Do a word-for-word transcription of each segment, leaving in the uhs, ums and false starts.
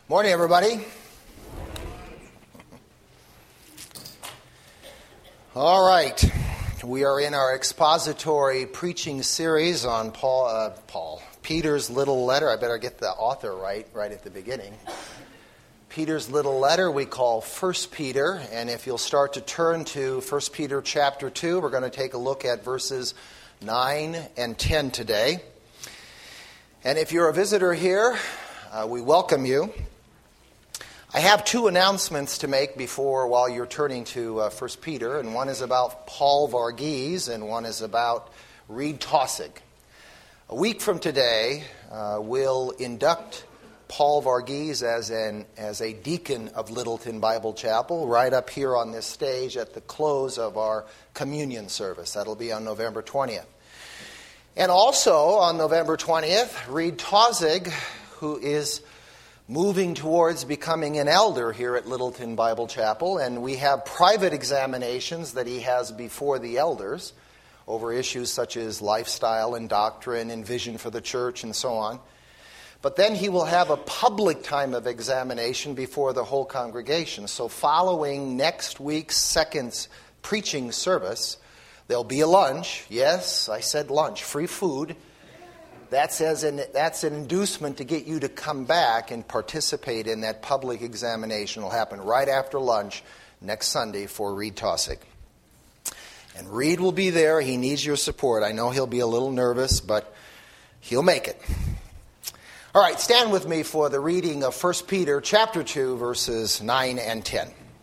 Morning, everybody. All right. We are in our expository preaching series on Paul, uh, Paul, Peter's little letter. I better get the author right, right at the beginning. Peter's little letter we call First Peter, and if you'll start to turn to First Peter chapter two, we're going to take a look at verses nine and ten today. And if you're a visitor here, uh, we welcome you. I have two announcements to make before while you're turning to uh, First Peter, and one is about Paul Varghese and one is about Reed Taussig. A week from today, uh, we'll induct Paul Varghese as an as a deacon of Littleton Bible Chapel right up here on this stage at the close of our communion service. That'll be on November twentieth. And also on November twentieth, Reed Taussig, who is moving towards becoming an elder here at Littleton Bible Chapel, and we have private examinations that he has before the elders over issues such as lifestyle and doctrine and vision for the church and so on. But then he will have a public time of examination before the whole congregation. So following next week's second preaching service, there'll be a lunch. Yes, I said lunch, free food. That's, as an, that's an inducement to get you to come back and participate in that public examination. It'll happen right after lunch next Sunday for Reed Taussig. And Reed will be there. He needs your support. I know he'll be a little nervous, but he'll make it. All right, stand with me for the reading of First Peter chapter two, verses nine and ten.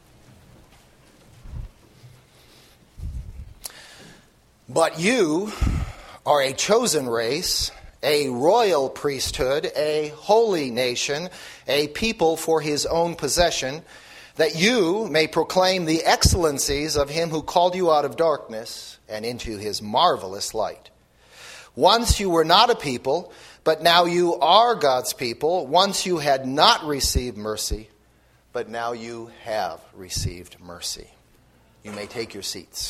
But you are a chosen race, a royal priesthood, a holy nation, a people for his own possession, that you may proclaim the excellencies of him who called you out of darkness and into his marvelous light. Once you were not a people, but now you are God's people. Once you had not received mercy, but now you have received mercy. You may take your seats.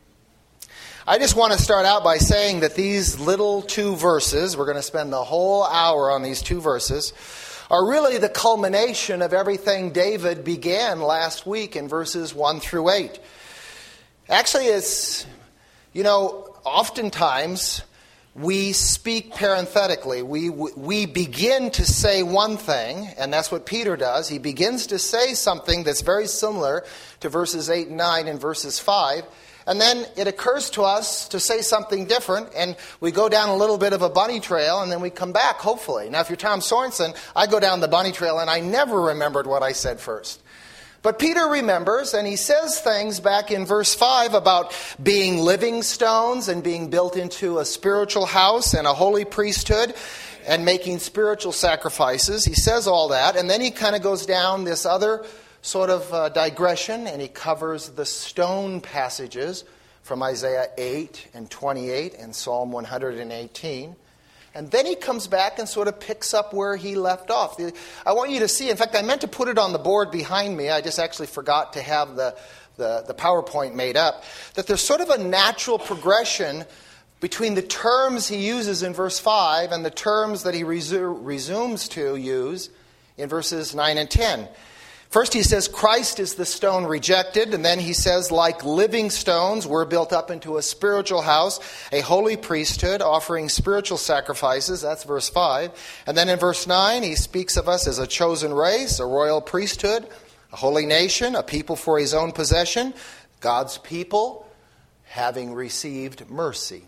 I just want to start out by saying that these little two verses, we're going to spend the whole hour on these two verses, are really the culmination of everything David began last week in verses one through eight. Actually, it's, you know, oftentimes we speak parenthetically. We, we begin to say one thing, and that's what Peter does. He begins to say something that's very similar to verses eight and nine and verses five. And then it occurs to us to say something different, and we go down a little bit of a bunny trail, and then we come back, hopefully. Now, if you're Tom Sorensen, I go down the bunny trail, and I never remembered what I said first. But Peter remembers, and he says things back in verse five about being living stones and being built into a spiritual house and a holy priesthood and making spiritual sacrifices. He says all that, and then he kind of goes down this other sort of uh, digression, and he covers the stone passages from Isaiah eight and twenty-eight and Psalm one hundred eighteen. And then he comes back and sort of picks up where he left off. I want you to see, in fact, I meant to put it on the board behind me. I just actually forgot to have the, the, the PowerPoint made up. That there's sort of a natural progression between the terms he uses in verse five and the terms that he resu- resumes to use in verses nine and ten. First he says, Christ is the stone rejected, and then he says, like living stones, we're built up into a spiritual house, a holy priesthood, offering spiritual sacrifices. That's verse five. And then in verse nine, he speaks of us as a chosen race, a royal priesthood, a holy nation, a people for his own possession, God's people, having received mercy.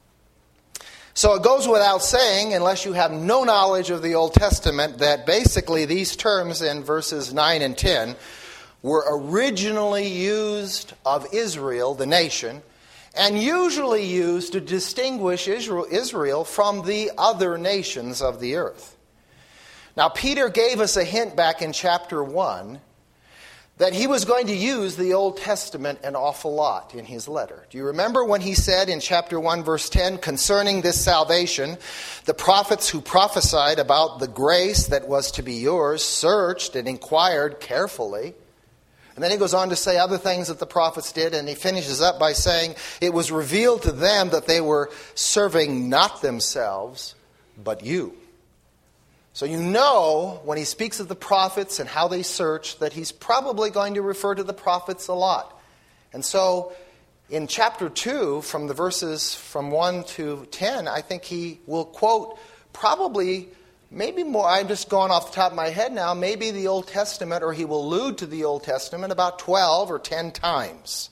So it goes without saying, unless you have no knowledge of the Old Testament, that basically these terms in verses nine and ten were originally used of Israel, the nation, and usually used to distinguish Israel, Israel from the other nations of the earth. Now, Peter gave us a hint back in chapter one that he was going to use the Old Testament an awful lot in his letter. Do you remember when he said in chapter one, verse ten, concerning this salvation, the prophets who prophesied about the grace that was to be yours searched and inquired carefully. And then he goes on to say other things that the prophets did, and he finishes up by saying, it was revealed to them that they were serving not themselves, but you. So you know when he speaks of the prophets and how they search that he's probably going to refer to the prophets a lot. And so in chapter two, from the verses from one to ten, I think he will quote probably, maybe more, I'm just going off the top of my head now, maybe the Old Testament, or he will allude to the Old Testament about twelve or ten times.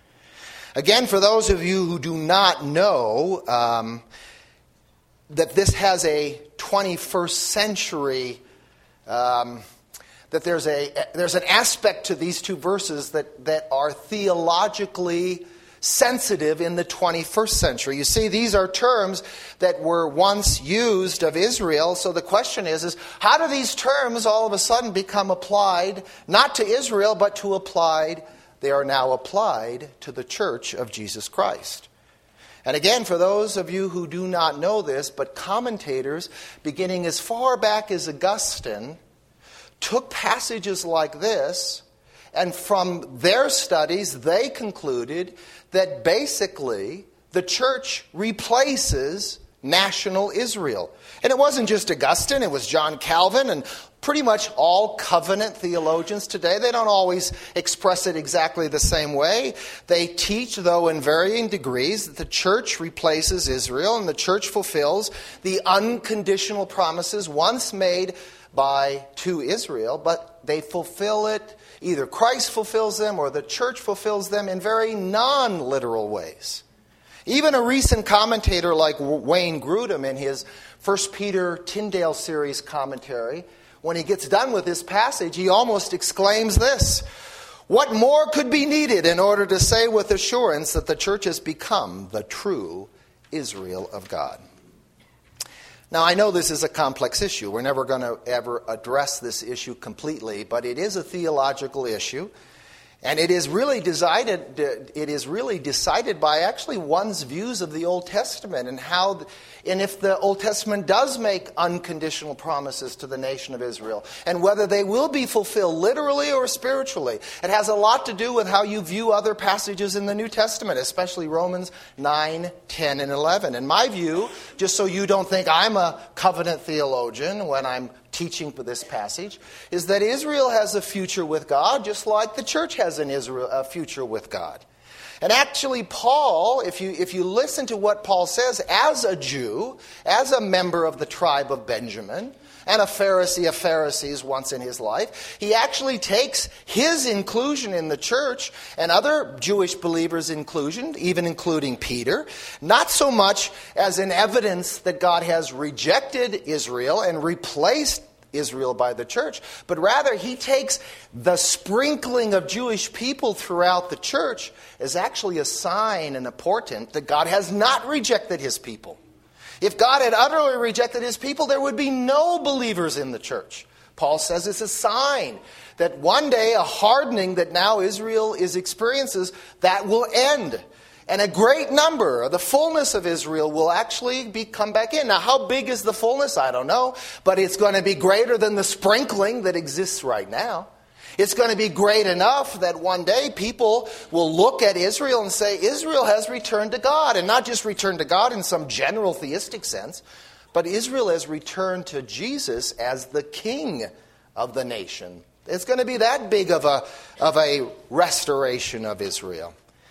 Again, for those of you who do not know um, that this has a twenty-first century, um, that there's a there's an aspect to these two verses that, that are theologically sensitive in the twenty-first century. You see, these are terms that were once used of Israel. So the question is, is how do these terms all of a sudden become applied, not to Israel, but to applied, they are now applied to the church of Jesus Christ. And again, for those of you who do not know this, but commentators, beginning as far back as Augustine, took passages like this, and from their studies, they concluded that basically the church replaces national Israel. And it wasn't just Augustine, it was John Calvin and pretty much all covenant theologians today. They don't always express it exactly the same way. They teach, though in varying degrees, that the church replaces Israel and the church fulfills the unconditional promises once made by to Israel, but they fulfill it, either Christ fulfills them or the church fulfills them in very non-literal ways. Even a recent commentator like Wayne Grudem in his First Peter Tyndale series commentary, when he gets done with this passage, he almost exclaims this: what more could be needed in order to say with assurance that the church has become the true Israel of God? Now, I know this is a complex issue. We're never going to ever address this issue completely, but it is a theological issue. And it is really decided. It is really decided by actually one's views of the Old Testament and how, and if the Old Testament does make unconditional promises to the nation of Israel, and whether they will be fulfilled literally or spiritually. It has a lot to do with how you view other passages in the New Testament, especially Romans nine, ten, and eleven. In my view, just so you don't think I'm a covenant theologian when I'm teaching for this passage, is that Israel has a future with God, just like the church has an Israel, a future with God. And actually, Paul, if you if you listen to what Paul says, as a Jew, as a member of the tribe of Benjamin, and a Pharisee of Pharisees once in his life, he actually takes his inclusion in the church and other Jewish believers' inclusion, even including Peter, not so much as an evidence that God has rejected Israel and replaced Israel by the church, but rather he takes the sprinkling of Jewish people throughout the church as actually a sign and a portent that God has not rejected his people. If God had utterly rejected his people, there would be no believers in the church. Paul says it's a sign that one day a hardening that now Israel is experiences, that will end. And a great number of the fullness of Israel will actually be come back in. Now, how big is the fullness? I don't know. But it's going to be greater than the sprinkling that exists right now. It's going to be great enough that one day people will look at Israel and say, Israel has returned to God. And not just returned to God in some general theistic sense, but Israel has returned to Jesus as the king of the nation. It's going to be that big of a, of a restoration of Israel.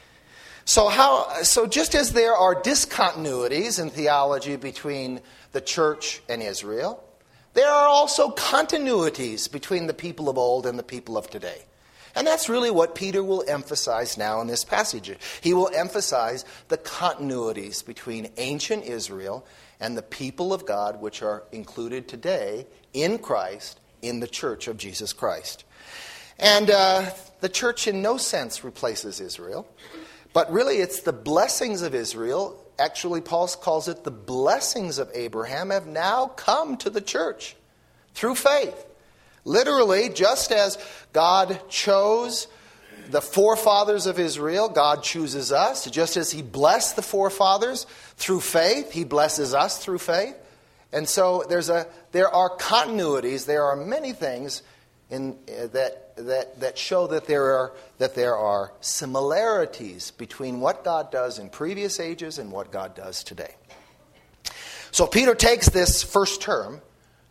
So how? So just as there are discontinuities in theology between the church and Israel, there are also continuities between the people of old and the people of today. And that's really what Peter will emphasize now in this passage. He will emphasize the continuities between ancient Israel and the people of God, which are included today in Christ, in the church of Jesus Christ. And uh, the church in no sense replaces Israel. But really, it's the blessings of Israel. Actually, Paul calls it the blessings of Abraham have now come to the church through faith. Literally, just as God chose the forefathers of Israel, God chooses us. Just as he blessed the forefathers through faith, he blesses us through faith. And so there's a there are continuities. There are many things in uh, that. That, that show that there are that there are similarities between what God does in previous ages and what God does today. So Peter takes this first term,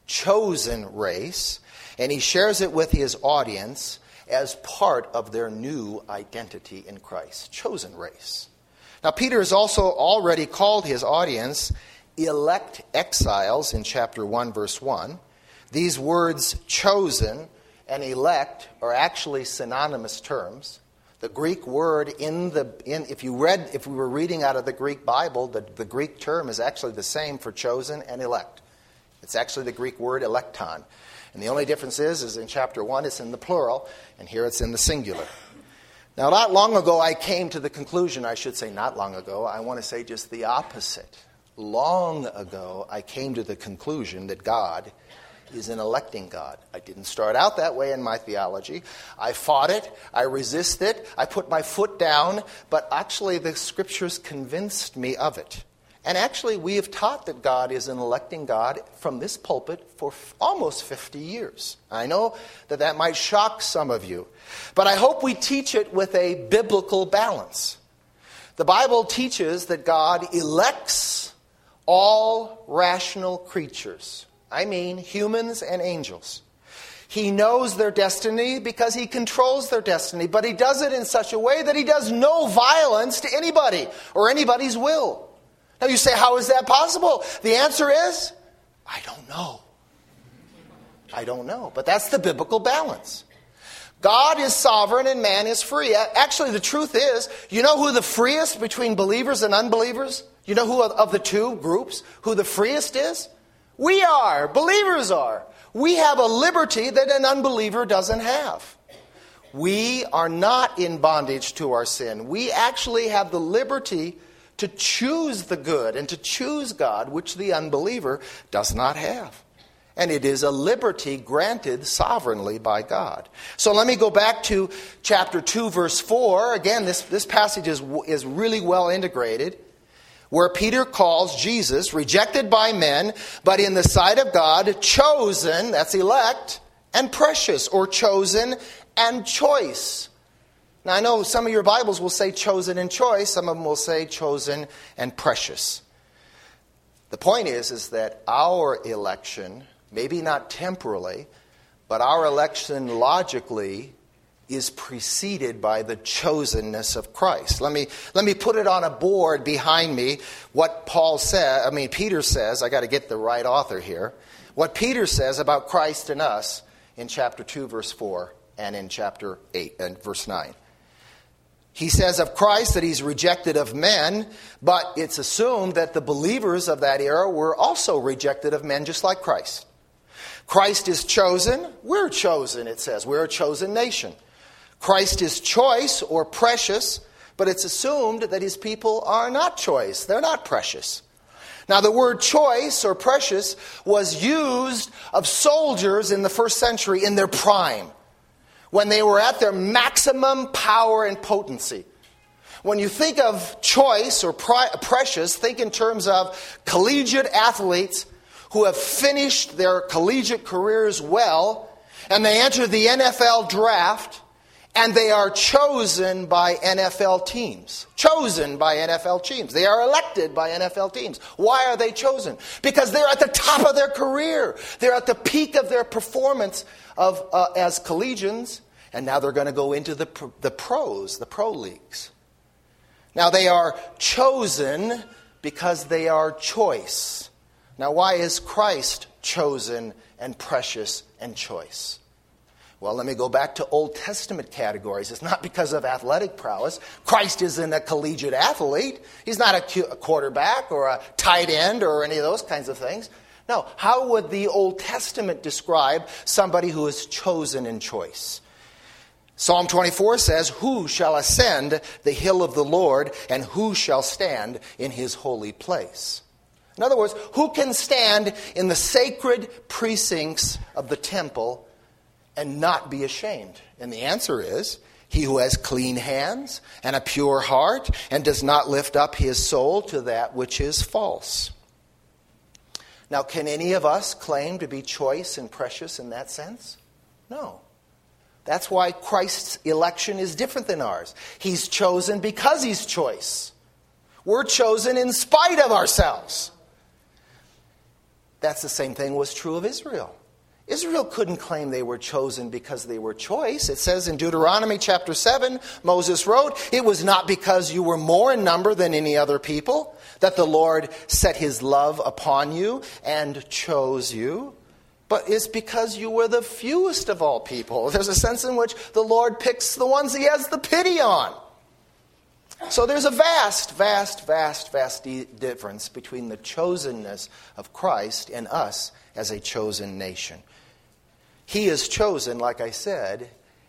chosen race, and he shares it with his audience as part of their new identity in Christ. Chosen race. Now, Peter has also already called his audience elect exiles in chapter one, verse one. These words, chosen and elect, are actually synonymous terms. The Greek word in the in if you read if we were reading out of the Greek Bible, the, the Greek term is actually the same for chosen and elect. It's actually the Greek word electon. And the only difference is, is in chapter one it's in the plural, and here it's in the singular. Now, not long ago I came to the conclusion, I should say not long ago, I want to say just the opposite. Long ago I came to the conclusion that God is an electing God. I didn't start out that way in my theology. I fought it. I resisted it. I put my foot down. But actually the Scriptures convinced me of it. And actually we have taught that God is an electing God from this pulpit for f- almost fifty years. I know that that might shock some of you. But I hope we teach it with a biblical balance. The Bible teaches that God elects all rational creatures. I mean humans and angels. He knows their destiny because he controls their destiny, but he does it in such a way that he does no violence to anybody or anybody's will. Now you say, how is that possible? The answer is, I don't know. I don't know. But that's the biblical balance. God is sovereign and man is free. Actually, the truth is, you know who the freest between believers and unbelievers? You know who of the two groups, who the freest is? We are. Believers are. We have a liberty that an unbeliever doesn't have. We are not in bondage to our sin. We actually have the liberty to choose the good and to choose God, which the unbeliever does not have. And it is a liberty granted sovereignly by God. So let me go back to chapter two, verse four. Again, this, this passage is, is really well integrated, where Peter calls Jesus rejected by men, but in the sight of God, chosen, that's elect, and precious, or chosen and choice. Now, I know some of your Bibles will say chosen and choice. Some of them will say chosen and precious. The point is, is that our election, maybe not temporally, but our election logically is preceded by the chosenness of Christ. Let me let me put it on a board behind me what Paul said, I mean Peter says, I got to get the right author here. What Peter says about Christ and us in chapter two, verse four, and in chapter eight and verse nine. He says of Christ that he's rejected of men, but it's assumed that the believers of that era were also rejected of men just like Christ. Christ is chosen. We're chosen, it says. We're a chosen nation. Christ is choice or precious, but it's assumed that his people are not choice. They're not precious. Now, the word choice or precious was used of soldiers in the first century in their prime, when they were at their maximum power and potency. When you think of choice or pri- precious, think in terms of collegiate athletes who have finished their collegiate careers well, and they enter the N F L draft, and they are chosen by N F L teams. Chosen by N F L teams. They are elected by N F L teams. Why are they chosen? Because they're at the top of their career. They're at the peak of their performance of uh, as collegians. And now they're going to go into the the pros, the pro leagues. Now they are chosen because they are choice. Now why is Christ chosen and precious and choice? Well, let me go back to Old Testament categories. It's not because of athletic prowess. Christ isn't a collegiate athlete. He's not a quarterback or a tight end or any of those kinds of things. No, how would the Old Testament describe somebody who is chosen in choice? Psalm twenty-four says, "Who shall ascend the hill of the Lord, and who shall stand in his holy place?" In other words, who can stand in the sacred precincts of the temple and not be ashamed? And the answer is, he who has clean hands and a pure heart and does not lift up his soul to that which is false. Now, can any of us claim to be choice and precious in that sense? No. That's why Christ's election is different than ours. He's chosen because he's choice. We're chosen in spite of ourselves. that's the same thing was true of Israel. Israel couldn't claim they were chosen because they were choice. It says in Deuteronomy chapter seven, Moses wrote, "It was not because you were more in number than any other people that the Lord set his love upon you and chose you, but it's because you were the fewest of all people." There's a sense in which the Lord picks the ones he has the pity on. So there's a vast, vast, vast, vast de- difference between the chosenness of Christ and us as a chosen nation. He is chosen, like I said,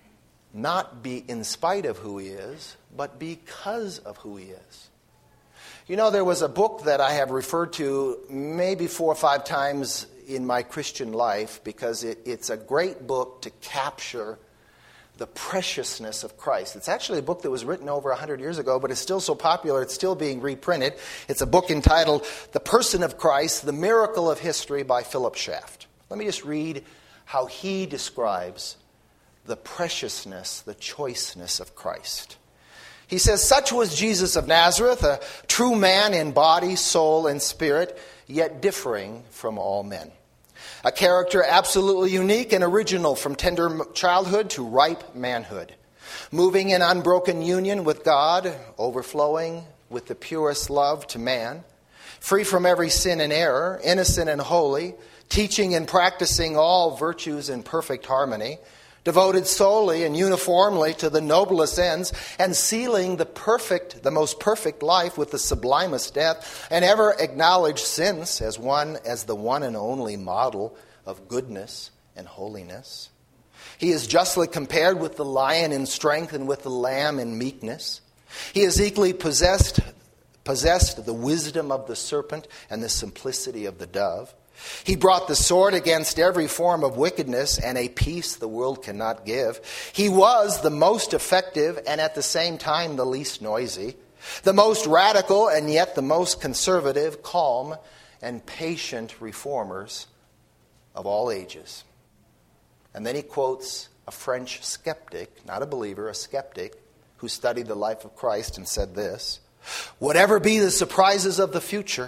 not be in spite of who he is, but because of who he is. You know, there was a book that I have referred to maybe four or five times in my Christian life because it, it's a great book to capture the preciousness of Christ. It's actually a book that was written over one hundred years ago, but it's still so popular, it's still being reprinted. It's a book entitled The Person of Christ, The Miracle of History by Philip Schaff. Let me just read how he describes the preciousness, the choiceness of Christ. He says, "Such was Jesus of Nazareth, a true man in body, soul, and spirit, yet differing from all men. A character absolutely unique and original from tender childhood to ripe manhood. Moving in unbroken union with God, overflowing with the purest love to man. Free from every sin and error, innocent and holy, teaching and practicing all virtues in perfect harmony, devoted solely and uniformly to the noblest ends, and sealing the perfect, the most perfect life with the sublimest death, and ever acknowledged since as one, as the one and only model of goodness and holiness. He is justly compared with the lion in strength and with the lamb in meekness. He has equally possessed, possessed the wisdom of the serpent and the simplicity of the dove. He brought the sword against every form of wickedness and a peace the world cannot give. He was the most effective and at the same time the least noisy, the most radical and yet the most conservative, calm, and patient reformers of all ages." And then he quotes a French skeptic, not a believer, a skeptic, who studied the life of Christ and said this, "Whatever be the surprises of the future,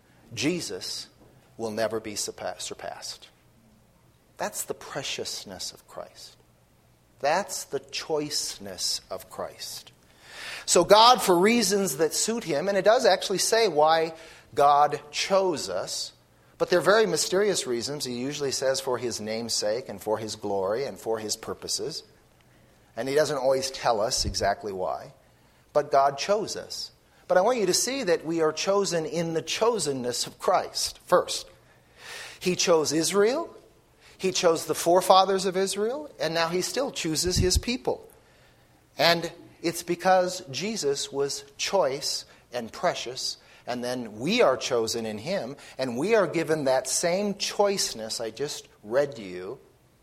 Jesus will never be surpassed." That's the preciousness of Christ. That's the choiceness of Christ. So God, for reasons that suit him, and it does actually say why God chose us, but they're very mysterious reasons. He usually says for his name's sake and for his glory and for his purposes. And he doesn't always tell us exactly why. But God chose us. But I want you to see that we are chosen in the chosenness of Christ first. He chose Israel. He chose the forefathers of Israel. And now he still chooses his people. And it's because Jesus was choice and precious. And then we are chosen in him. And we are given that same choiceness I just read to you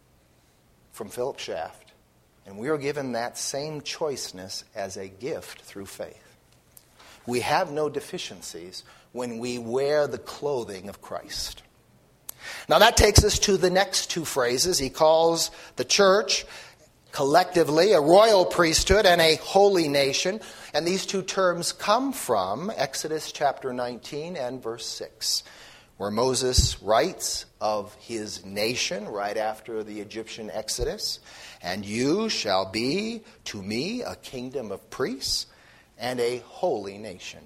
from Philip Schaff. And we are given that same choiceness as a gift through faith. We have no deficiencies when we wear the clothing of Christ. Now that takes us to the next two phrases. He calls the church collectively a royal priesthood and a holy nation. And these two terms come from Exodus chapter nineteen and verse six, where Moses writes of his nation right after the Egyptian exodus. "And you shall be to me a kingdom of priests and a holy nation."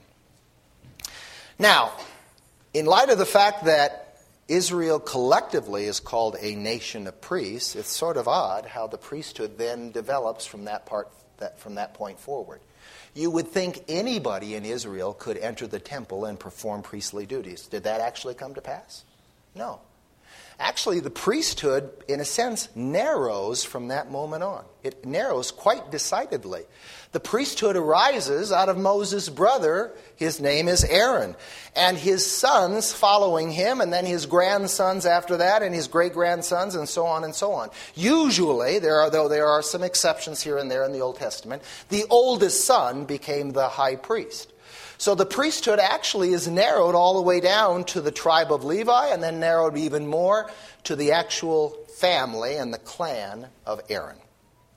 Now, in light of the fact that Israel collectively is called a nation of priests, it's sort of odd how the priesthood then develops from that part that from that point forward. You would think anybody in Israel could enter the temple and perform priestly duties. Did that actually come to pass? No. Actually, the priesthood, in a sense, narrows from that moment on. It narrows quite decidedly. The priesthood arises out of Moses' brother. His name is Aaron. And his sons following him, and then his grandsons after that, and his great-grandsons, and so on and so on. Usually, there are, though there are some exceptions here and there in the Old Testament, the oldest son became the high priest. So the priesthood actually is narrowed all the way down to the tribe of Levi, and then narrowed even more to the actual family and the clan of Aaron.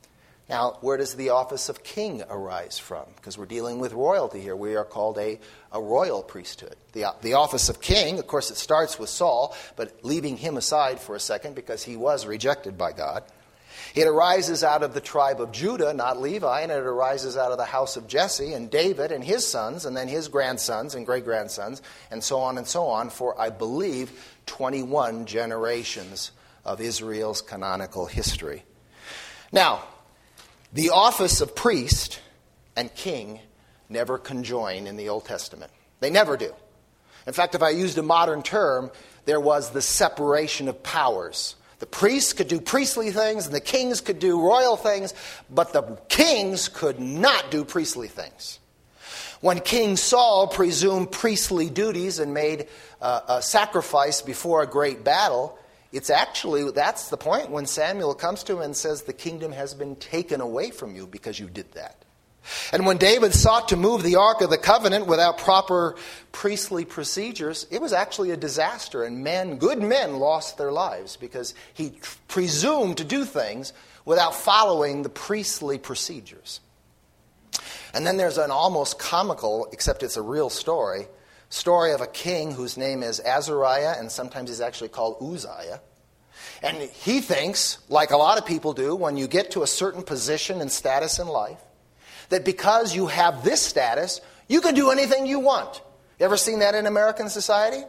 Now, where does the office of king arise from? Because we're dealing with royalty here. We are called a, a royal priesthood. The, the office of king, of course, it starts with Saul, but leaving him aside for a second because he was rejected by God. It arises out of the tribe of Judah, not Levi, and it arises out of the house of Jesse and David and his sons, and then his grandsons and great-grandsons, and so on and so on, for, I believe, twenty-one generations of Israel's canonical history. Now, the office of priest and king never conjoin in the Old Testament. They never do. In fact, if I used a modern term, there was the separation of powers. The priests could do priestly things and the kings could do royal things, but the kings could not do priestly things. When King Saul presumed priestly duties and made uh, a sacrifice before a great battle, it's actually, that's the point when Samuel comes to him and says, the kingdom has been taken away from you because you did that. And when David sought to move the Ark of the Covenant without proper priestly procedures, it was actually a disaster. And men, good men, lost their lives because he presumed to do things without following the priestly procedures. And then there's an almost comical, except it's a real story, story of a king whose name is Azariah, and sometimes he's actually called Uzziah. And he thinks, like a lot of people do, when you get to a certain position and status in life, that because you have this status, you can do anything you want. You ever seen that in American society?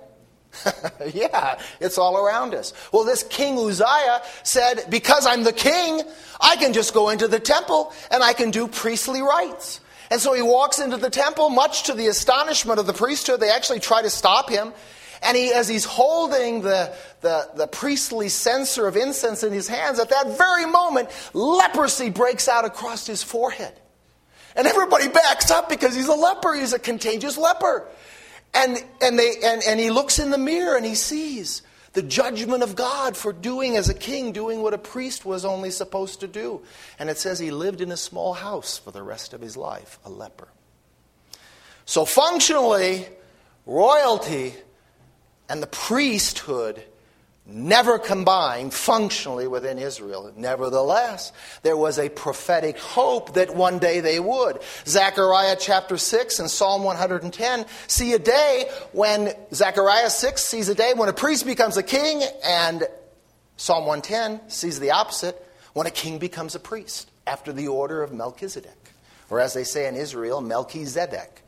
Yeah, it's all around us. Well, this King Uzziah said, because I'm the king, I can just go into the temple and I can do priestly rites. And so he walks into the temple, much to the astonishment of the priesthood. They actually try to stop him. And he, as he's holding the, the, the priestly censer of incense in his hands, at that very moment, leprosy breaks out across his forehead. And everybody backs up because he's a leper. He's a contagious leper. And, and, they, and, and he looks in the mirror and he sees the judgment of God for doing as a king, doing what a priest was only supposed to do. And it says he lived in a small house for the rest of his life, a leper. So functionally, royalty and the priesthood never combined functionally within Israel. Nevertheless, there was a prophetic hope that one day they would. Zechariah chapter six and Psalm one hundred ten see a day when, Zechariah six sees a day when a priest becomes a king, and Psalm one ten sees the opposite, when a king becomes a priest, after the order of Melchizedek. Or as they say in Israel, Melchizedek.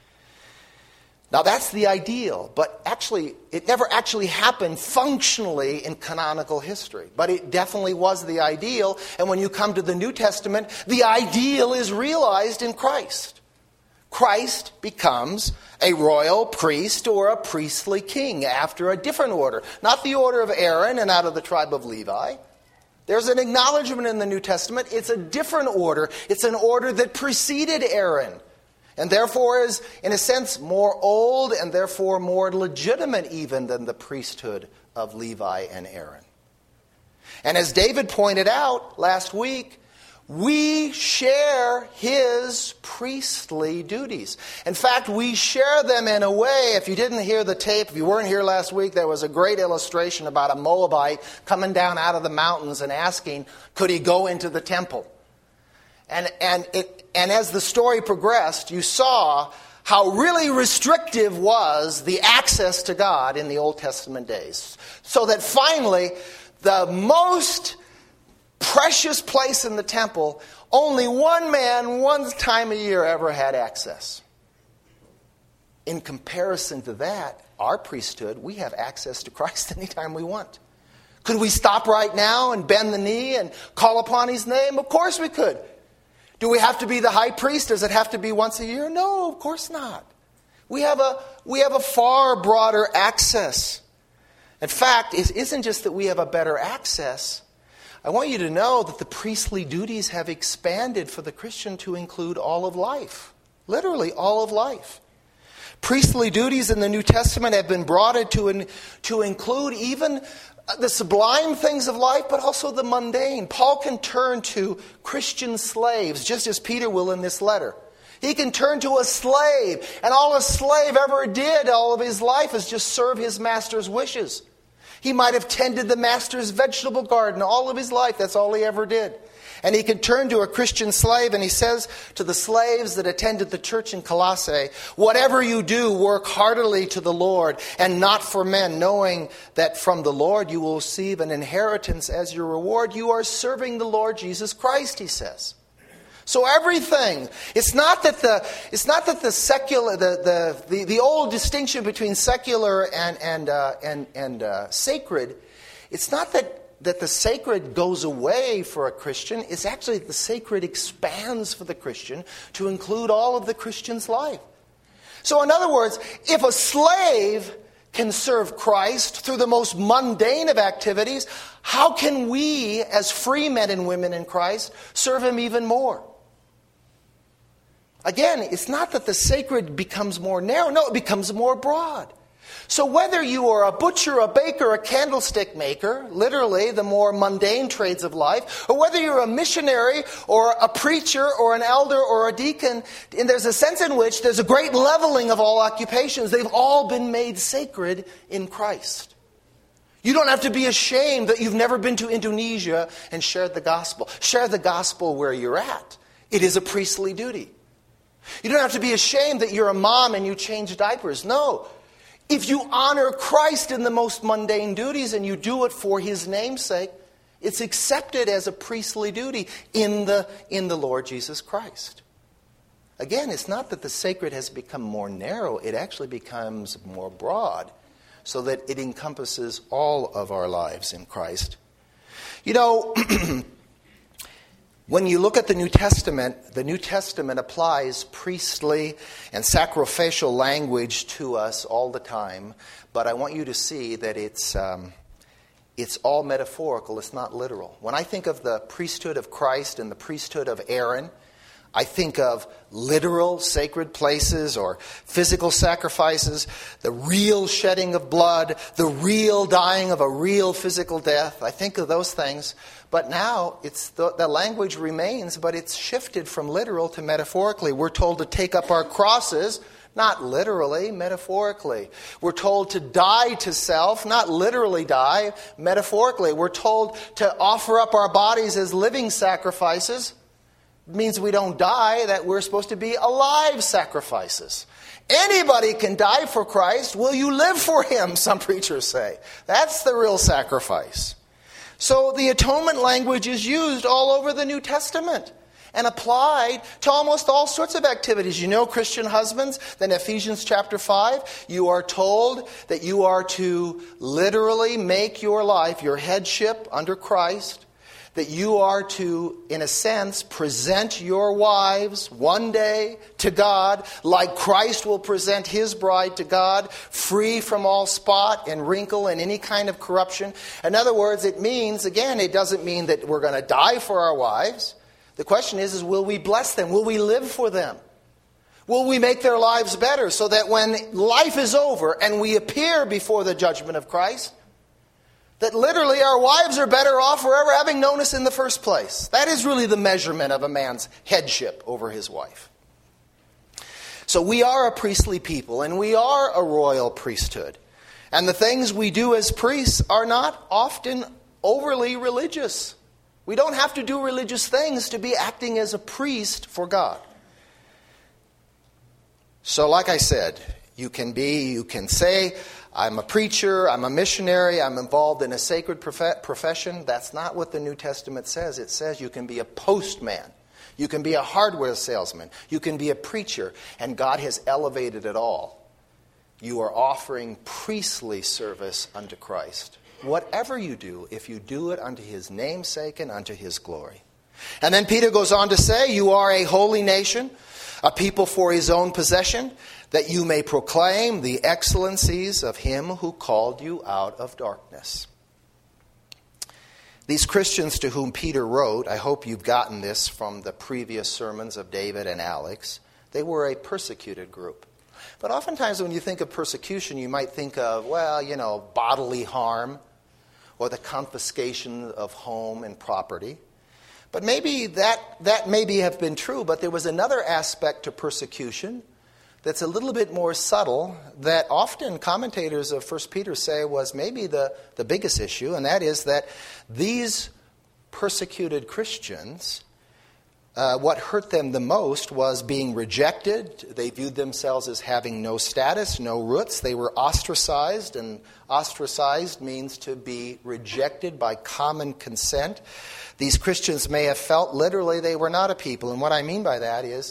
Now that's the ideal, but actually, it never actually happened functionally in canonical history. But it definitely was the ideal, and when you come to the New Testament, the ideal is realized in Christ. Christ becomes a royal priest or a priestly king after a different order. Not the order of Aaron and out of the tribe of Levi. There's an acknowledgement in the New Testament. It's a different order. It's an order that preceded Aaron. And therefore is, in a sense, more old and therefore more legitimate even than the priesthood of Levi and Aaron. And as David pointed out last week, we share his priestly duties. In fact, we share them in a way, if you didn't hear the tape, if you weren't here last week, there was a great illustration about a Moabite coming down out of the mountains and asking, could he go into the temple? And and it and as the story progressed, you saw how really restrictive was the access to God in the Old Testament days. So that finally, the most precious place in the temple, only one man, one time a year ever had access. In comparison to that, our priesthood, we have access to Christ anytime we want. Could we stop right now and bend the knee and call upon his name? Of course we could. Do we have to be the high priest? Does it have to be once a year? No, of course not. We have a, we have a far broader access. In fact, it isn't just that we have a better access. I want you to know that the priestly duties have expanded for the Christian to include all of life. Literally all of life. Priestly duties in the New Testament have been broadened to, in, to include even the sublime things of life, but also the mundane. Paul can turn to Christian slaves, just as Peter will in this letter. He can turn to a slave, and all a slave ever did all of his life is just serve his master's wishes. He might have tended the master's vegetable garden all of his life. That's all he ever did. And he could turn to a Christian slave and he says to the slaves that attended the church in Colossae, whatever you do, work heartily to the Lord and not for men, knowing that from the Lord you will receive an inheritance as your reward. You are serving the Lord Jesus Christ, he says. So everything, it's not that the it's not that the secular the the the, the old distinction between secular and and uh, and and uh, sacred, it's not that that the sacred goes away for a Christian. It's actually the sacred expands for the Christian to include all of the Christian's life. So in other words, if a slave can serve Christ through the most mundane of activities, how can we as free men and women in Christ serve him even more? Again, it's not that the sacred becomes more narrow. No, it becomes more broad. So whether you are a butcher, a baker, a candlestick maker, literally the more mundane trades of life, or whether you're a missionary or a preacher or an elder or a deacon, and there's a sense in which there's a great leveling of all occupations. They've all been made sacred in Christ. You don't have to be ashamed that you've never been to Indonesia and shared the gospel. Share the gospel where you're at. It is a priestly duty. You don't have to be ashamed that you're a mom and you change diapers. No. If you honor Christ in the most mundane duties and you do it for his name's sake, it's accepted as a priestly duty in the, in the Lord Jesus Christ. Again, it's not that the sacred has become more narrow. It actually becomes more broad so that it encompasses all of our lives in Christ. You know, when you look at the New Testament, the New Testament applies priestly and sacrificial language to us all the time. But I want you to see that it's um, it's all metaphorical. It's not literal. When I think of the priesthood of Christ and the priesthood of Aaron, I think of literal sacred places or physical sacrifices, the real shedding of blood, the real dying of a real physical death. I think of those things. But now it's the, the language remains, but it's shifted from literal to metaphorically. We're told to take up our crosses, not literally, metaphorically. We're told to die to self, not literally die, metaphorically. We're told to offer up our bodies as living sacrifices. It means we don't die, that we're supposed to be alive sacrifices. Anybody can die for Christ. Will you live for him, some preachers say. That's the real sacrifice. So the atonement language is used all over the New Testament and applied to almost all sorts of activities. You know, Christian husbands, then Ephesians chapter five, you are told that you are to literally make your life, your headship under Christ, that you are to, in a sense, present your wives one day to God like Christ will present his bride to God, free from all spot and wrinkle and any kind of corruption. In other words, it means, again, it doesn't mean that we're going to die for our wives. The question is, is will we bless them? Will we live for them? Will we make their lives better so that when life is over and we appear before the judgment of Christ, that literally our wives are better off for ever having known us in the first place. That is really the measurement of a man's headship over his wife. So we are a priestly people and we are a royal priesthood. And the things we do as priests are not often overly religious. We don't have to do religious things to be acting as a priest for God. So like I said, you can be, you can say, I'm a preacher, I'm a missionary, I'm involved in a sacred prof- profession. That's not what the New Testament says. It says you can be a postman. You can be a hardware salesman. You can be a preacher. And God has elevated it all. You are offering priestly service unto Christ. Whatever you do, if you do it unto his name's sake and unto his glory. And then Peter goes on to say, you are a holy nation, a people for his own possession, that you may proclaim the excellencies of him who called you out of darkness. These Christians to whom Peter wrote, I hope you've gotten this from the previous sermons of David and Alex, they were a persecuted group. But oftentimes when you think of persecution, you might think of, well, you know, bodily harm or the confiscation of home and property. But maybe that, that maybe have been true, but there was another aspect to persecution that's a little bit more subtle that often commentators of First Peter say was maybe the, the biggest issue, and that is that these persecuted Christians, uh, what hurt them the most was being rejected. They viewed themselves as having no status, no roots. They were ostracized, and ostracized means to be rejected by common consent. These Christians may have felt literally they were not a people, and what I mean by that is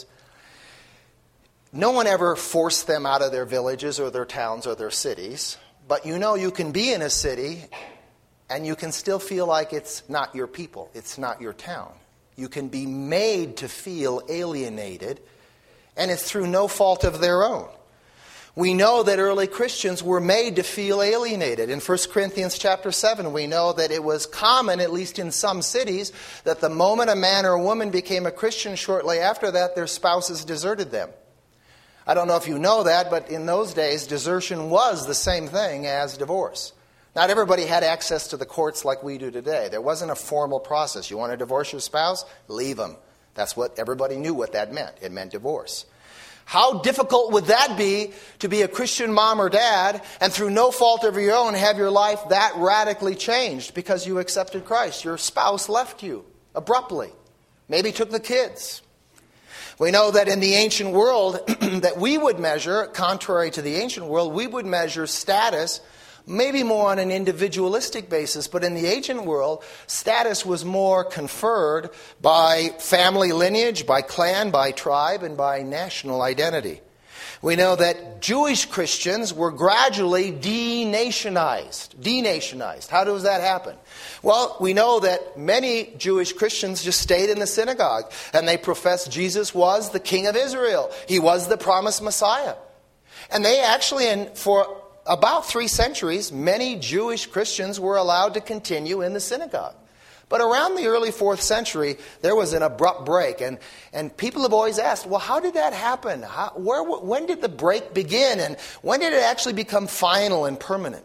no one ever forced them out of their villages or their towns or their cities, but you know you can be in a city and you can still feel like it's not your people, it's not your town. You can be made to feel alienated, and it's through no fault of their own. We know that early Christians were made to feel alienated. In First Corinthians chapter seven, we know that it was common, at least in some cities, that the moment a man or a woman became a Christian, shortly after that, their spouses deserted them. I don't know if you know that, but in those days, desertion was the same thing as divorce. Not everybody had access to the courts like we do today. There wasn't a formal process. You want to divorce your spouse? Leave them. That's what everybody knew what that meant. It meant divorce. How difficult would that be to be a Christian mom or dad and through no fault of your own have your life that radically changed because you accepted Christ? Your spouse left you abruptly. Maybe took the kids. We know that in the ancient world that we would measure, contrary to the ancient world, we would measure status maybe more on an individualistic basis, but in the ancient world, status was more conferred by family lineage, by clan, by tribe, and by national identity. We know that Jewish Christians were gradually denationized. Denationized. How does that happen? Well, we know that many Jewish Christians just stayed in the synagogue, and they professed Jesus was the King of Israel. He was the promised Messiah. And they actually, and for about three centuries, many Jewish Christians were allowed to continue in the synagogue. But around the early fourth century, there was an abrupt break. And, and people have always asked, well, how did that happen? How, where, when did the break begin? And when did it actually become final and permanent?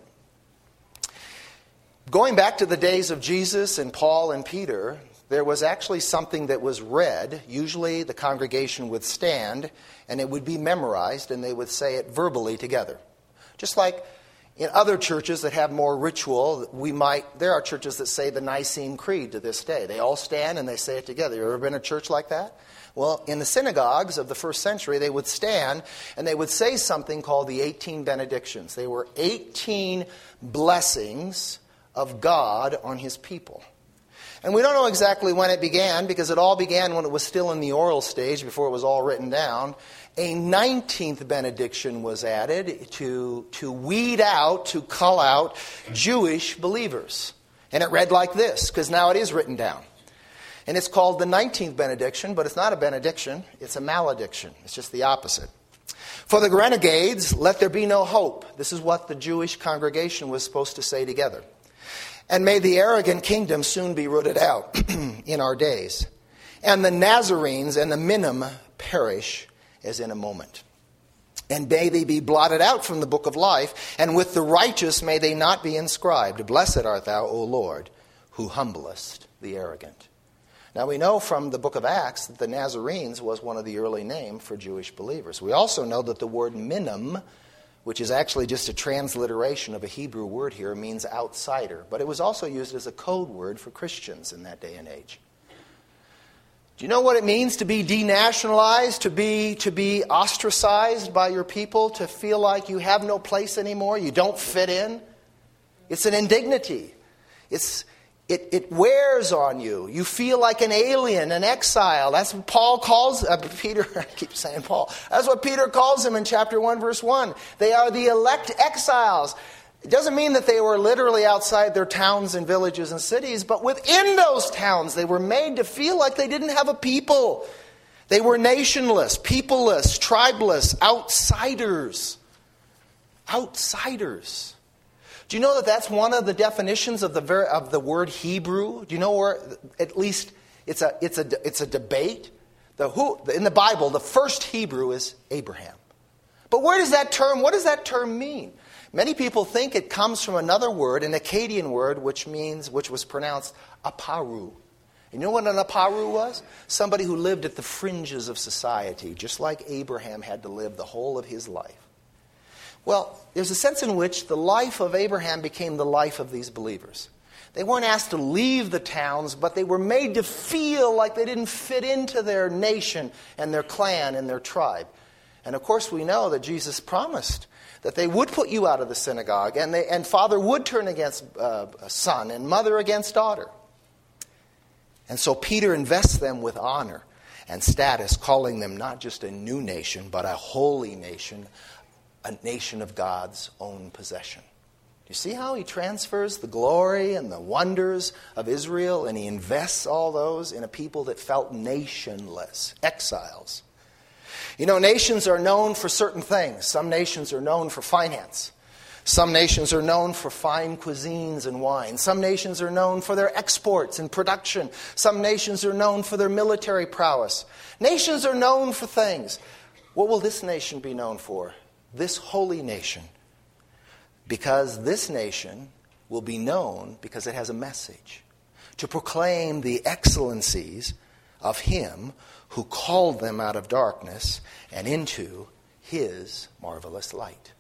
Going back to the days of Jesus and Paul and Peter, there was actually something that was read. Usually the congregation would stand, and it would be memorized, and they would say it verbally together. Just like in other churches that have more ritual, we might, there are churches that say the Nicene Creed to this day. They all stand and they say it together. You ever been in a church like that? Well, in the synagogues of the first century, they would stand and they would say something called the eighteen benedictions. They were eighteen blessings of God on his people. And we don't know exactly when it began, because it all began when it was still in the oral stage, before it was all written down. A nineteenth benediction was added to, to weed out, to cull out Jewish believers. And it read like this, because now it is written down. And it's called the nineteenth benediction, but it's not a benediction, it's a malediction. It's just the opposite. For the renegades, let there be no hope. This is what the Jewish congregation was supposed to say together. And may the arrogant kingdom soon be rooted out in our days. And the Nazarenes and the Minim perish as in a moment. And may they be blotted out from the book of life, and with the righteous may they not be inscribed. Blessed art thou, O Lord, who humblest the arrogant. Now we know from the book of Acts that the Nazarenes was one of the early names for Jewish believers. We also know that the word minim, which is actually just a transliteration of a Hebrew word here, means outsider. But it was also used as a code word for Christians in that day and age. Do you know what it means to be denationalized, to be, to be ostracized by your people, to feel like you have no place anymore, you don't fit in? It's an indignity. It's, it, it wears on you. You feel like an alien, an exile. That's what Paul calls, uh, Peter, I keep saying Paul. That's what Peter calls them in chapter one, verse one. They are the elect exiles. It doesn't mean that they were literally outside their towns and villages and cities, but within those towns they were made to feel like they didn't have a people. They were nationless, peopleless, tribeless, outsiders. Outsiders. Do you know that that's one of the definitions of the ver- of the word Hebrew? Do you know where, at least it's a it's a it's a debate. The who in the Bible, the first Hebrew is Abraham. But where does that term? What does that term mean? Many people think it comes from another word, an Akkadian word, which means, which was pronounced aparu. You know what an Aparu was? Somebody who lived at the fringes of society, just like Abraham had to live the whole of his life. Well, there's a sense in which the life of Abraham became the life of these believers. They weren't asked to leave the towns, but they were made to feel like they didn't fit into their nation and their clan and their tribe. And of course we know that Jesus promised that they would put you out of the synagogue, and, they, and father would turn against uh, son and mother against daughter. And so Peter invests them with honor and status, calling them not just a new nation, but a holy nation, a nation of God's own possession. You see how he transfers the glory and the wonders of Israel, and he invests all those in a people that felt nationless, exiles. You know, nations are known for certain things. Some nations are known for finance. Some nations are known for fine cuisines and wine. Some nations are known for their exports and production. Some nations are known for their military prowess. Nations are known for things. What will this nation be known for? This holy nation. Because this nation will be known because it has a message to proclaim the excellencies of him who called them out of darkness and into his marvelous light.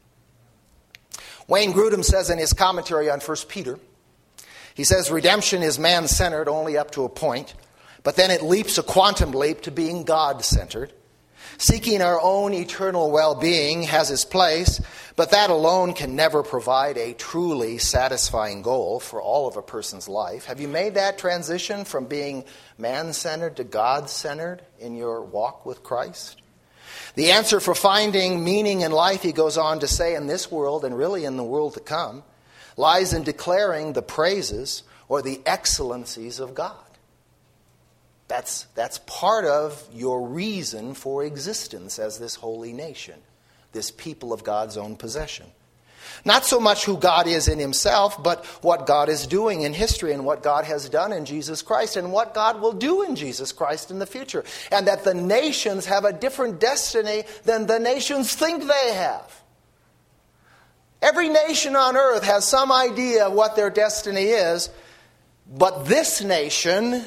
Wayne Grudem says in his commentary on First Peter, he says, redemption is man-centered only up to a point, but then it leaps a quantum leap to being God-centered. Seeking our own eternal well-being has its place, but that alone can never provide a truly satisfying goal for all of a person's life. Have you made that transition from being man-centered to God-centered in your walk with Christ? The answer for finding meaning in life, he goes on to say, in this world and really in the world to come, lies in declaring the praises or the excellencies of God. That's, that's part of your reason for existence as this holy nation, this people of God's own possession. Not so much who God is in himself, but what God is doing in history and what God has done in Jesus Christ and what God will do in Jesus Christ in the future. And that the nations have a different destiny than the nations think they have. Every nation on earth has some idea of what their destiny is, but this nation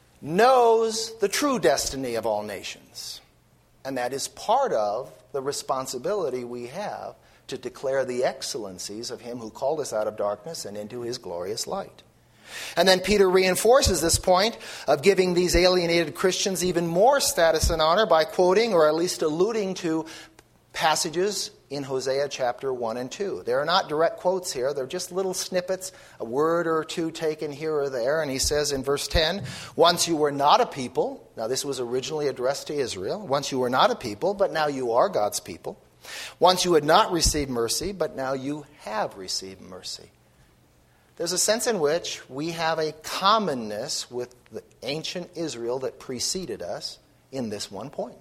knows the true destiny of all nations. And that is part of the responsibility we have to declare the excellencies of him who called us out of darkness and into his glorious light. And then Peter reinforces this point of giving these alienated Christians even more status and honor by quoting or at least alluding to passages in Hosea chapter one and two. They are not direct quotes here. They're just little snippets, a word or two taken here or there. And he says in verse ten, once you were not a people. Now this was originally addressed to Israel. Once you were not a people, but now you are God's people. Once you had not received mercy, but now you have received mercy. There's a sense in which we have a commonness with the ancient Israel that preceded us in this one point.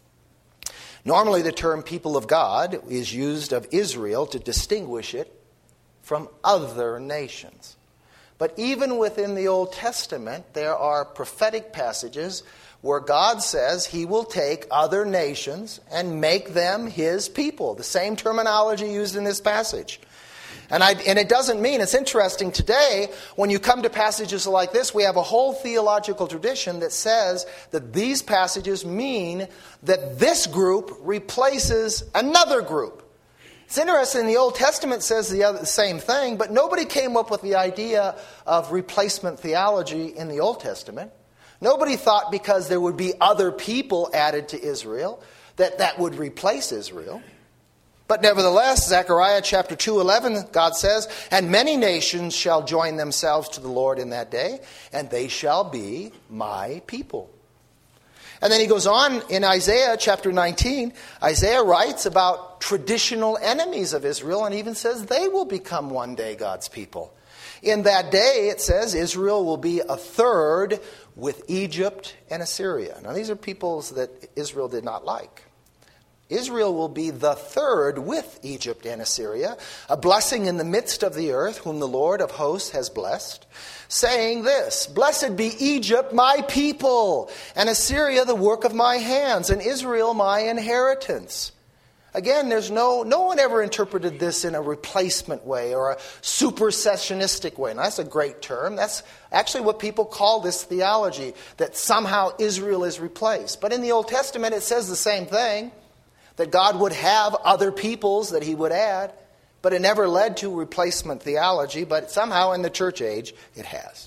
Normally the term people of God is used of Israel to distinguish it from other nations. But even within the Old Testament, there are prophetic passages where God says he will take other nations and make them his people. The same terminology used in this passage. And, I, and it doesn't mean, it's interesting today, when you come to passages like this, we have a whole theological tradition that says that these passages mean that this group replaces another group. It's interesting, the Old Testament says the, other, the same thing, but nobody came up with the idea of replacement theology in the Old Testament. Nobody thought because there would be other people added to Israel that that would replace Israel. But nevertheless, Zechariah chapter two eleven, God says, and many nations shall join themselves to the Lord in that day, and they shall be my people. And then he goes on in Isaiah chapter nineteen. Isaiah writes about traditional enemies of Israel and even says they will become one day God's people. In that day, it says, Israel will be a third with Egypt and Assyria. Now, these are peoples that Israel did not like. Israel will be the third with Egypt and Assyria, a blessing in the midst of the earth, whom the Lord of hosts has blessed, saying this, blessed be Egypt, my people, and Assyria, the work of my hands, and Israel, my inheritance. Again, there's no, no one ever interpreted this in a replacement way or a supersessionistic way. Now, that's a great term. That's actually what people call this theology, that somehow Israel is replaced. But in the Old Testament, it says the same thing, that God would have other peoples that he would add. But it never led to replacement theology, but somehow in the church age, it has.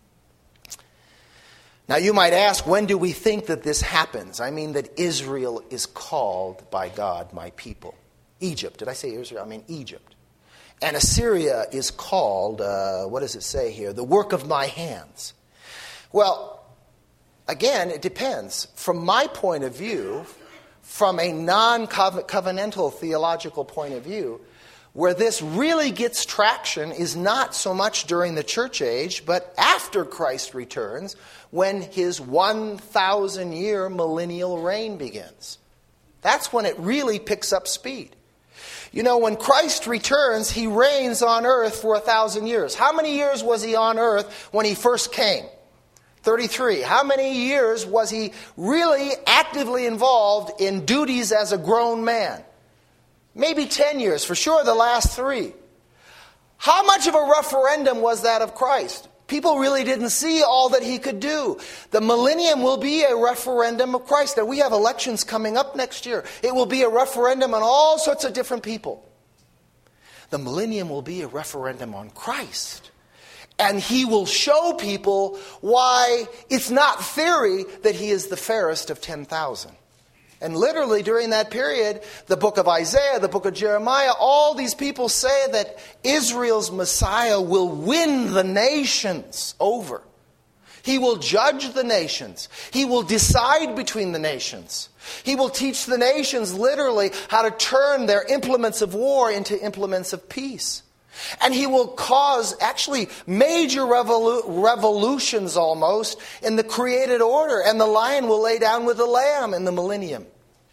Now, you might ask, when do we think that this happens? I mean, that Israel is called by God, my people. Egypt. Did I say Israel? I mean Egypt. And Assyria is called, uh, what does it say here? The work of my hands. Well, again, it depends. From my point of view, from a non-covenantal theological point of view, where this really gets traction is not so much during the church age, but after Christ returns, when his one thousand year millennial reign begins. That's when it really picks up speed. You know, when Christ returns, he reigns on earth for a thousand years. How many years was he on earth when he first came? thirty-three. How many years was he really actively involved in duties as a grown man? Maybe ten years, for sure the last three. How much of a referendum was that of Christ? People really didn't see all that he could do. The millennium will be a referendum of Christ. Now, we have elections coming up next year. It will be a referendum on all sorts of different people. The millennium will be a referendum on Christ. And he will show people why it's not theory that he is the fairest of ten thousand. And literally during that period, the book of Isaiah, the book of Jeremiah, all these people say that Israel's Messiah will win the nations over. He will judge the nations. He will decide between the nations. He will teach the nations literally how to turn their implements of war into implements of peace. And he will cause actually major revolu- revolutions almost in the created order. And the lion will lay down with the lamb in the millennium.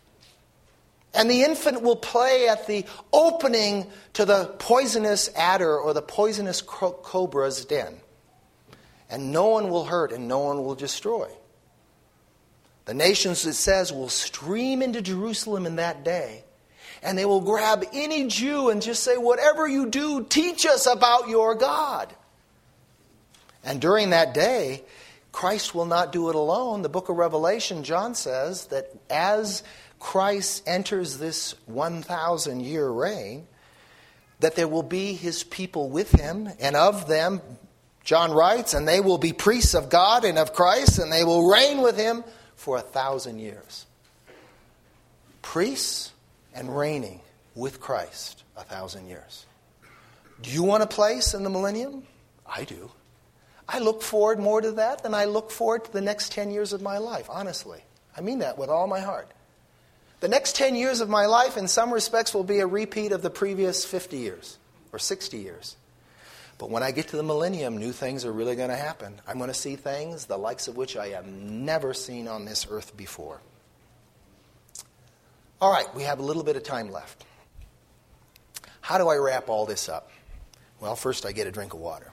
And the infant will play at the opening to the poisonous adder or the poisonous cobra's den. And no one will hurt and no one will destroy. The nations, it says, will stream into Jerusalem in that day. And they will grab any Jew and just say, whatever you do, teach us about your God. And during that day, Christ will not do it alone. The book of Revelation, John says that as Christ enters this one thousand year reign, that there will be his people with him, and of them, John writes, and they will be priests of God and of Christ, and they will reign with him for a thousand years. Priests and reigning with Christ a thousand years. Do you want a place in the millennium? I do. I look forward more to that than I look forward to the next ten years of my life, honestly. I mean that with all my heart. The next ten years of my life, in some respects, will be a repeat of the previous fifty years or sixty years. But when I get to the millennium, new things are really going to happen. I'm going to see things the likes of which I have never seen on this earth before. All right, we have a little bit of time left. How do I wrap all this up? Well, first I get a drink of water.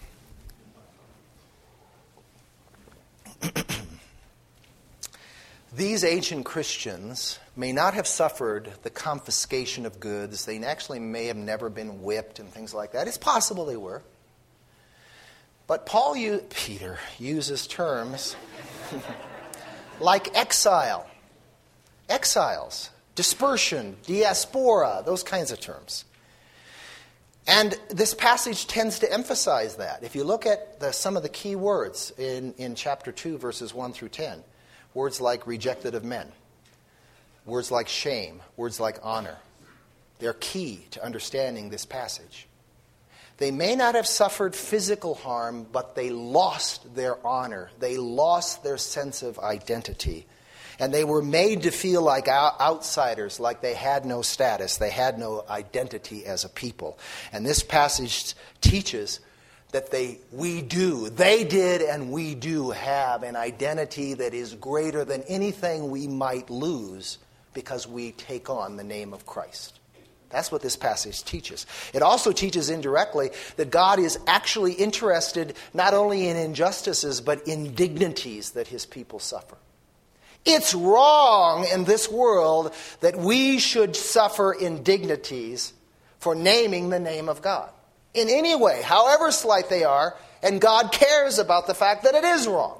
These ancient Christians may not have suffered the confiscation of goods. They actually may have never been whipped and things like that. It's possible they were. But Paul, Peter, uses terms like exile, exiles, dispersion, diaspora, those kinds of terms. And this passage tends to emphasize that. If you look at the, some of the key words in, in chapter two, verses one through ten, words like rejected of men, words like shame, words like honor, they're key to understanding this passage. They may not have suffered physical harm, but they lost their honor. They lost their sense of identity. And they were made to feel like outsiders, like they had no status, they had no identity as a people. And this passage teaches that they, we do, they did and we do have an identity that is greater than anything we might lose because we take on the name of Christ. That's what this passage teaches. It also teaches indirectly that God is actually interested not only in injustices but indignities that his people suffer. It's wrong in this world that we should suffer indignities for naming the name of God. In any way, however slight they are, and God cares about the fact that it is wrong.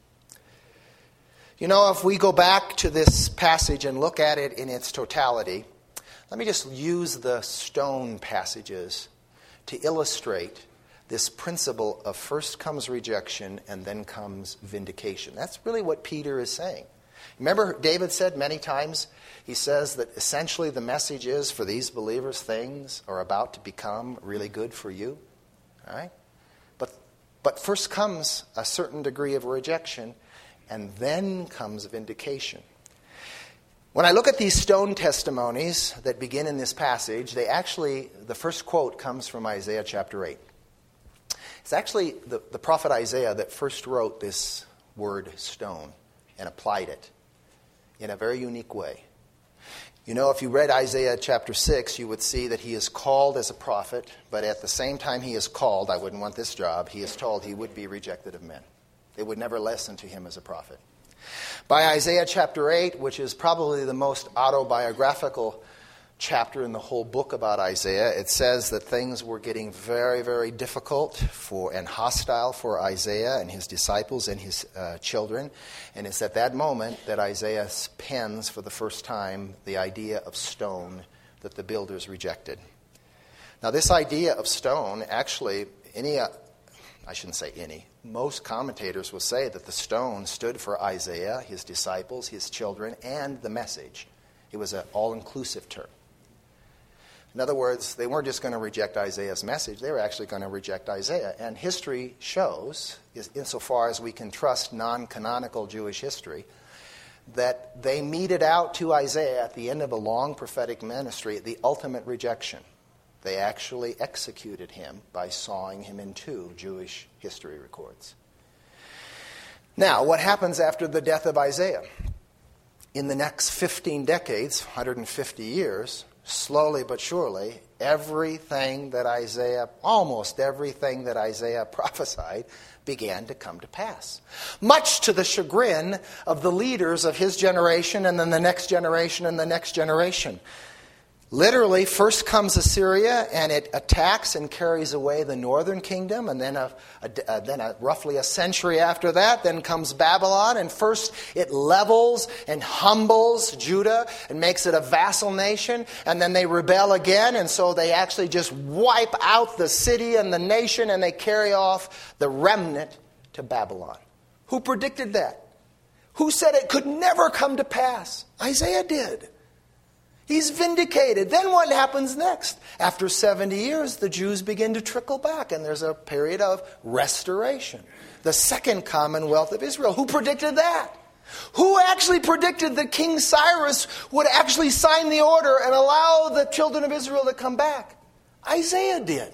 You know, if we go back to this passage and look at it in its totality, let me just use the stone passages to illustrate this principle of first comes rejection and then comes vindication. That's really what Peter is saying. Remember, David said many times, he says that essentially the message is for these believers, things are about to become really good for you. All right? But, but first comes a certain degree of rejection, and then comes vindication. When I look at these stone testimonies that begin in this passage, they actually, the first quote comes from Isaiah chapter eight. It's actually the, the prophet Isaiah that first wrote this word stone and applied it in a very unique way. You know, if you read Isaiah chapter six, you would see that he is called as a prophet, but at the same time he is called, I wouldn't want this job, he is told he would be rejected of men. They would never listen to him as a prophet. By Isaiah chapter eight, which is probably the most autobiographical chapter in the whole book about Isaiah, it says that things were getting very, very difficult for and hostile for Isaiah and his disciples and his uh, children. And it's at that moment that Isaiah pens for the first time the idea of stone that the builders rejected. Now, this idea of stone, actually, any, uh, I shouldn't say any, most commentators will say that the stone stood for Isaiah, his disciples, his children, and the message. It was an all-inclusive term. In other words, they weren't just going to reject Isaiah's message, they were actually going to reject Isaiah. And history shows, insofar as we can trust non-canonical Jewish history, that they meted out to Isaiah at the end of a long prophetic ministry the ultimate rejection. They actually executed him by sawing him in two, Jewish history records. Now, what happens after the death of Isaiah? In the next fifteen decades, one hundred fifty years, slowly but surely, everything that Isaiah, almost everything that Isaiah prophesied, began to come to pass. Much to the chagrin of the leaders of his generation and then the next generation and the next generation. Literally, first comes Assyria, and it attacks and carries away the northern kingdom, and then a, a, a, then a, roughly a century after that, then comes Babylon, and first it levels and humbles Judah and makes it a vassal nation, and then they rebel again, and so they actually just wipe out the city and the nation, and they carry off the remnant to Babylon. Who predicted that? Who said it could never come to pass? Isaiah did. He's vindicated. Then what happens next? After seventy years, the Jews begin to trickle back, and there's a period of restoration. The second commonwealth of Israel. Who predicted that? Who actually predicted that King Cyrus would actually sign the order and allow the children of Israel to come back? Isaiah did.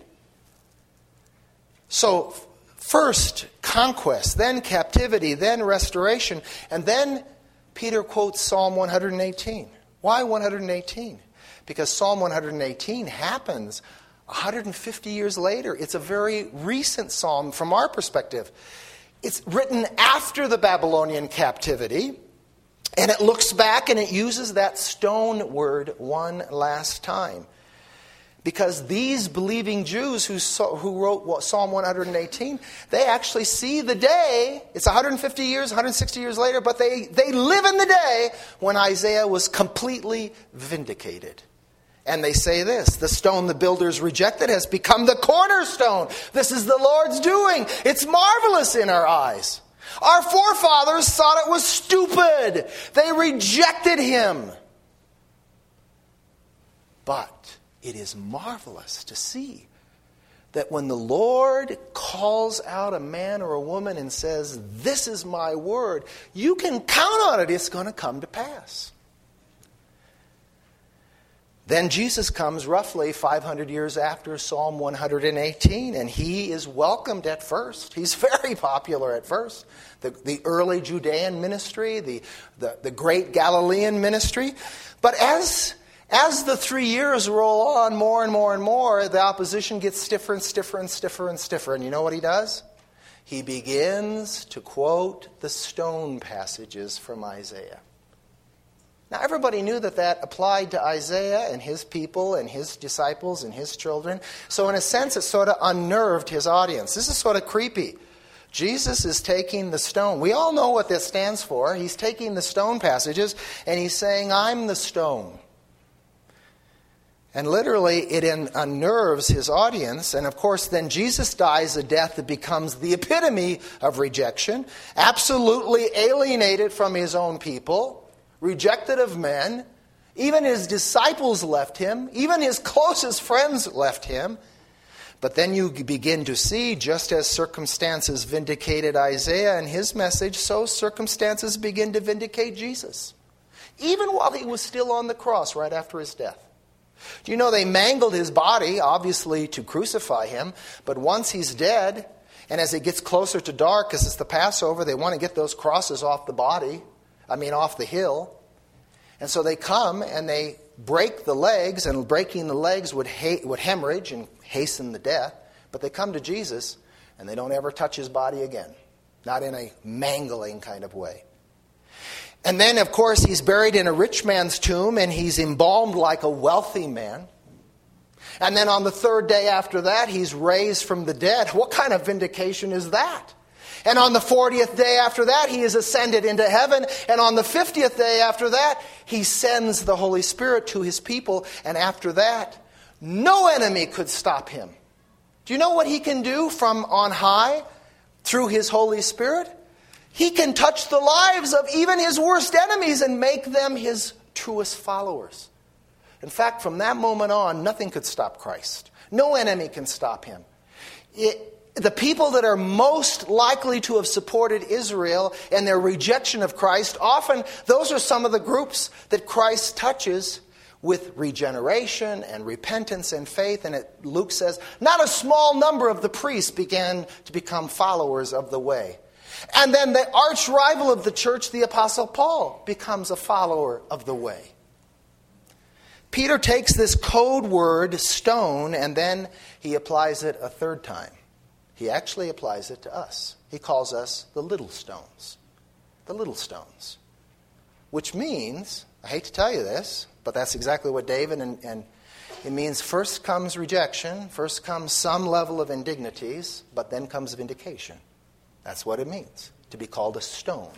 So, first conquest, then captivity, then restoration, and then Peter quotes Psalm one hundred eighteen. Why one hundred eighteen? Because Psalm one hundred eighteen happens one hundred fifty years later. It's a very recent psalm from our perspective. It's written after the Babylonian captivity, and it looks back and it uses that stone word one last time. Because these believing Jews who saw, who wrote Psalm one hundred eighteen, they actually see the day, it's one hundred fifty years, one hundred sixty years later, but they, they live in the day when Isaiah was completely vindicated. And they say this, the stone the builders rejected has become the cornerstone. This is the Lord's doing. It's marvelous in our eyes. Our forefathers thought it was stupid. They rejected him. But it is marvelous to see that when the Lord calls out a man or a woman and says, this is my word, you can count on it. It's going to come to pass. Then Jesus comes roughly five hundred years after Psalm one hundred eighteen, and he is welcomed at first. He's very popular at first. The, the early Judean ministry, the, the, the great Galilean ministry. But as... As the three years roll on, more and more and more, the opposition gets stiffer and stiffer and stiffer and stiffer. And you know what he does? he begins to quote the stone passages from Isaiah. Now, everybody knew that that applied to Isaiah and his people and his disciples and his children. So in a sense, it sort of unnerved his audience. This is sort of creepy. Jesus is taking the stone. We all know what this stands for. He's taking the stone passages and he's saying, I'm the stone. And literally, it unnerves his audience. And of course, then Jesus dies a death that becomes the epitome of rejection, absolutely alienated from his own people, rejected of men. Even his disciples left him. Even his closest friends left him. But then you begin to see, just as circumstances vindicated Isaiah and his message, so circumstances begin to vindicate Jesus. Even while he was still on the cross right after his death. Do you know they mangled his body, obviously, to crucify him. But once he's dead, and as it gets closer to dark, because it's the Passover, they want to get those crosses off the body. I mean, off the hill. And so they come and they break the legs, and breaking the legs would, ha- would hemorrhage and hasten the death. But they come to Jesus, and they don't ever touch his body again. Not in a mangling kind of way. And then, of course, he's buried in a rich man's tomb, and he's embalmed like a wealthy man. And then on the third day after that, he's raised from the dead. What kind of vindication is that? And on the fortieth day after that, he is ascended into heaven. And on the fiftieth day after that, he sends the Holy Spirit to his people. And after that, no enemy could stop him. Do you know what he can do from on high through his Holy Spirit? He can touch the lives of even his worst enemies and make them his truest followers. In fact, from that moment on, nothing could stop Christ. No enemy can stop him. It, The people that are most likely to have supported Israel and their rejection of Christ, often those are some of the groups that Christ touches with regeneration and repentance and faith. And it, Luke says, not a small number of the priests began to become followers of the way. And then the arch rival of the church, the Apostle Paul, becomes a follower of the way. Peter takes this code word, stone, and then he applies it a third time. He actually applies it to us. He calls us the little stones. The little stones. Which means, I hate to tell you this, but that's exactly what David, and, and it means first comes rejection, first comes some level of indignities, but then comes vindication. That's what it means, to be called a stone.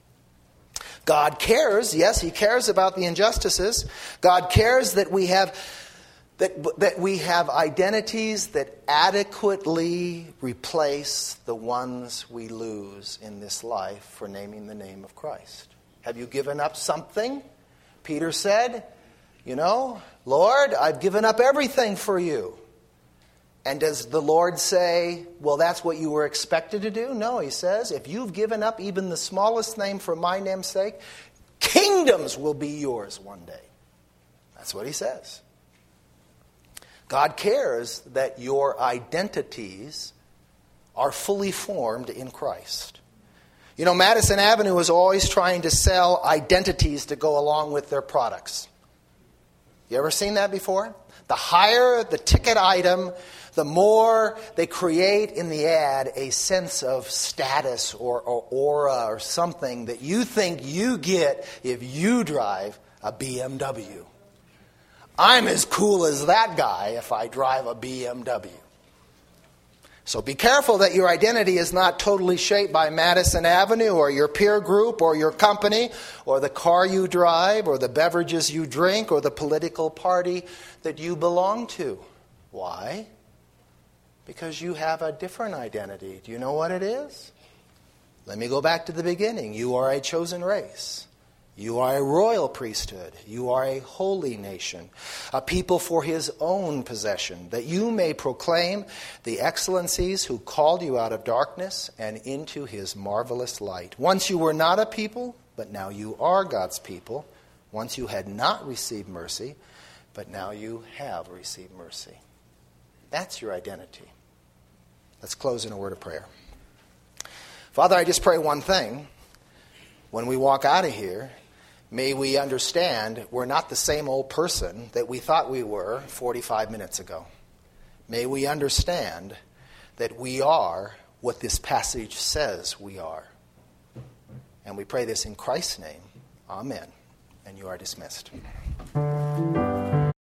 God cares, yes, he cares about the injustices. God cares that we have That, that we have identities that adequately replace the ones we lose in this life for naming the name of Christ. Have you given up something? Peter said, you know, Lord, I've given up everything for you. And does the Lord say, well, that's what you were expected to do? No, he says, if you've given up even the smallest name for my name's sake, kingdoms will be yours one day. That's what he says. God cares that your identities are fully formed in Christ. You know, Madison Avenue is always trying to sell identities to go along with their products. You ever seen that before? The higher the ticket item, the more they create in the ad a sense of status or, or aura or something that you think you get if you drive a B M W. I'm as cool as that guy if I drive a B M W. So be careful that your identity is not totally shaped by Madison Avenue or your peer group or your company or the car you drive or the beverages you drink or the political party that you belong to. Why? Because you have a different identity. Do you know what it is? Let me go back to the beginning. You are a chosen race. You are a royal priesthood. You are a holy nation, a people for his own possession, that you may proclaim the excellencies who called you out of darkness and into his marvelous light. Once you were not a people, but now you are God's people. Once you had not received mercy, but now you have received mercy. That's your identity. Let's close in a word of prayer. Father, I just pray one thing. When we walk out of here, may we understand we're not the same old person that we thought we were forty-five minutes ago. May we understand that we are what this passage says we are. And we pray this in Christ's name. Amen. And you are dismissed.